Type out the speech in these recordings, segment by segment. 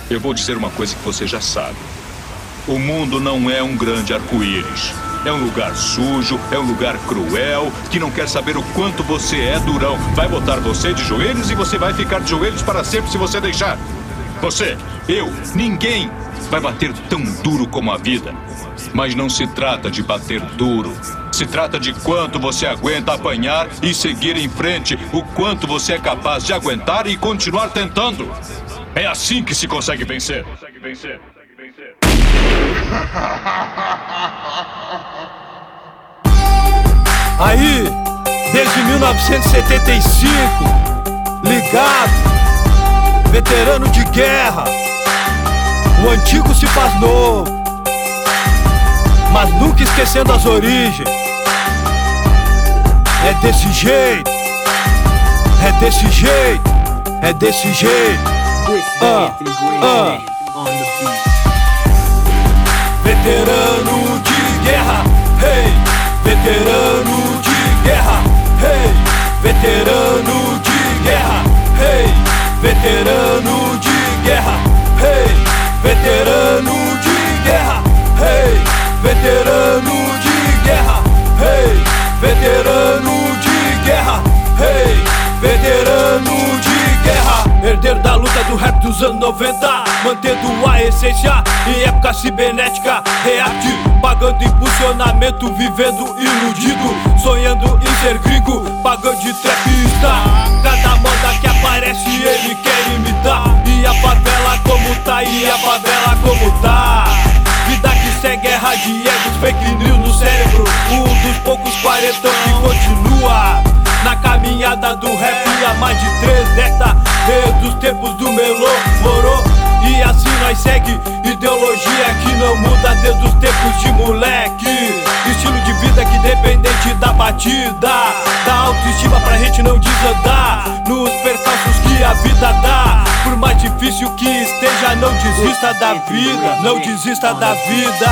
Eu vou dizer uma coisa que você já sabe. O mundo não é um grande arco-íris. É um lugar sujo, é um lugar cruel, que não quer saber o quanto você é durão. Vai botar você de joelhos e você vai ficar de joelhos para sempre se você deixar. Você, eu, ninguém vai bater tão duro como a vida. Mas não se trata de bater duro. Se trata de quanto você aguenta apanhar e seguir em frente. O quanto você é capaz de aguentar e continuar tentando. É assim que se consegue vencer. Aí, desde 1975, ligado, veterano de guerra. O antigo se faz novo, mas nunca esquecendo as origens. É desse jeito, é desse jeito, é desse jeito. Veterano de guerra, hey! Veterano de guerra, hey! Veterano de guerra, hey! Veterano de guerra, hey! Veterano de guerra, hey! Veterano de guerra, hey! Veterano de guerra, hey! Veterano de guerra. Herdeiro da luta do rap dos anos 90, mantendo a essência em época cibernética. React, pagando impulsionamento, vivendo iludido, sonhando em ser gringo, pagando de trapista. Cada moda que aparece ele quer imitar. E a favela como tá, e a favela como tá. Vida que segue guerra de egos, fake news no cérebro. Um dos poucos quarentão que continua na caminhada do rap há mais de 3 décadas. Desde os tempos do melô, morou. E assim nós segue, ideologia que não muda desde os tempos de moleque. Estilo de vida que dependente da batida, da autoestima pra gente não desandar nos percalços que a vida dá. Por mais difícil que esteja, não desista da vida, não desista da vida.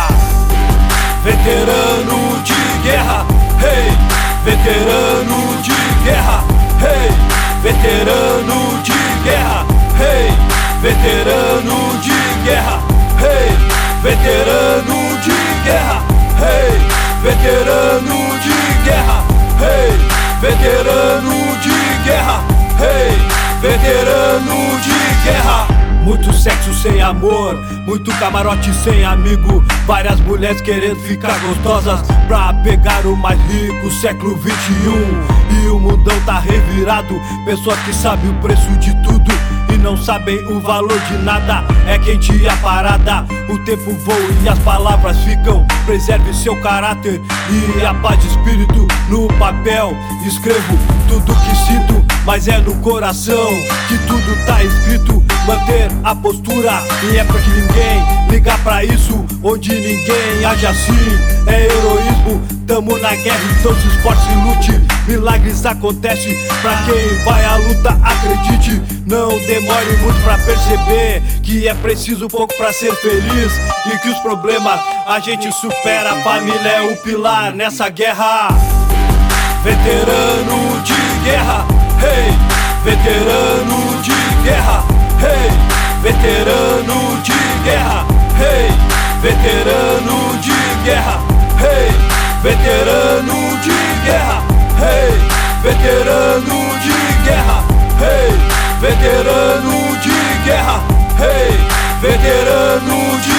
Veterano de guerra, hey! Veterano de guerra, hey! Veterano de guerra, hey! Veterano de guerra, hey! Veterano de guerra, hey! Veterano de guerra, hey! Veterano de guerra, hey! Veterano de guerra. Muito sexo sem amor, muito camarote sem amigo. Várias mulheres querendo ficar gostosas pra pegar o mais rico. Século 21 e o mundão tá revirado. Pessoas que sabem o preço de tudo e não sabem o valor de nada. É quente a parada, o tempo voa e as palavras ficam. Preserve seu caráter e a paz de espírito. No papel escrevo tudo que sinto, mas é no coração que tudo tá escrito. Manter a postura em época que ninguém liga pra isso, onde ninguém age assim, é heroísmo. Tamo na guerra, então se esforce e lute. Milagres acontecem pra quem vai à luta, acredite. Não demore muito pra perceber que é preciso pouco pra ser feliz e que os problemas a gente supera. A família é o pilar nessa guerra. Veterano de guerra, hey! Veterano de guerra, hey! Veterano de guerra, hey! Veterano de guerra, hey! Veterano de guerra, hey! Veterano de guerra, hey! Veterano de guerra, hey! Veterano de